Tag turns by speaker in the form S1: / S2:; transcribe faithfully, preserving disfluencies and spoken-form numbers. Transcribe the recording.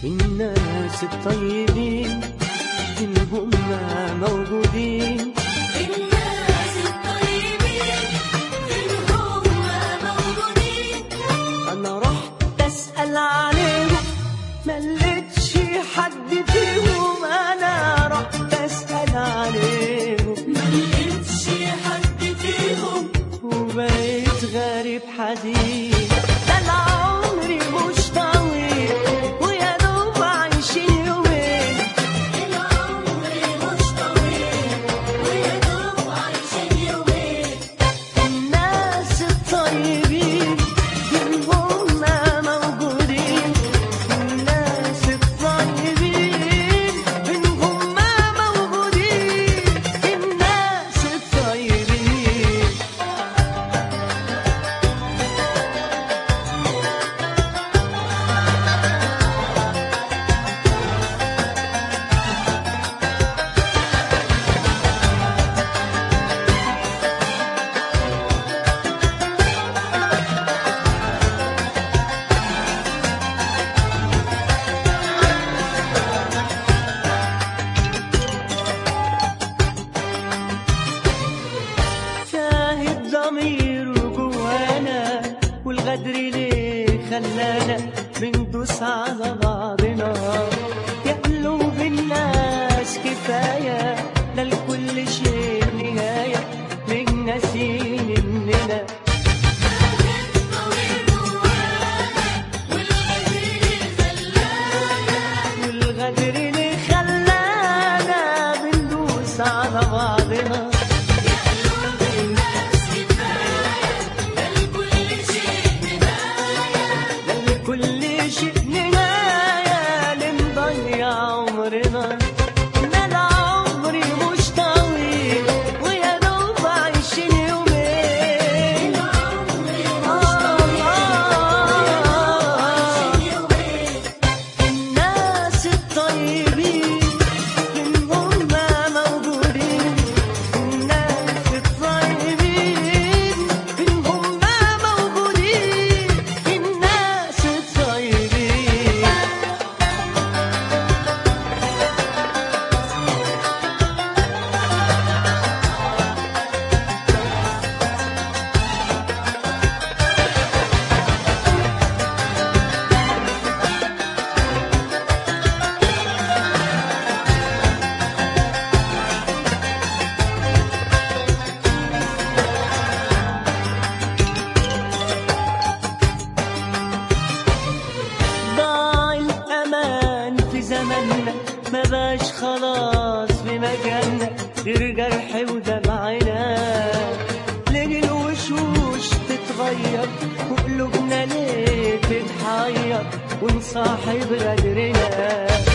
S1: الناس الطيبين إن هم موجودين.
S2: الناس الطيبين إن هم موجودين.
S1: أنا رحت أسأل عليهم ما لقيتش حد فيهم. أنا رحت أسأل عليهم
S2: ما لقيتش حد فيهم.
S1: وبقيت غريب حزين. ده العمر مش طويل ويا دوب عايشين يومين.
S2: العمر مش طويل ويا دوب عايشين يومين.
S1: الناس الطيبين إن هم موجودين. الناس الطيبين إن هم موجودين. الناس الطيبين. شاهد ضميره جوانا والغدر ليه خلانا بندوس على بعضنا. يا قلوب الناس كفاية ده لكل شيء نهاية. من ناسين إننا والغدر اللي خلانا بندوس على بعضنا. كل شيء نهاية لنضيع عمرنا. إن العمر مش طويل ويا دوب عايشين يومين. الناس الطيبين إن هم موجودين. الناس الطيبين إن هم موجودين. الناس الطيبين. ضاع الأمان في زماننا ما باش خلاص في مكاننا غير جرح ودمعنا. ليه الوشوش تتغير وقلوبنا ليه تتحير ونصاحب غدرنا.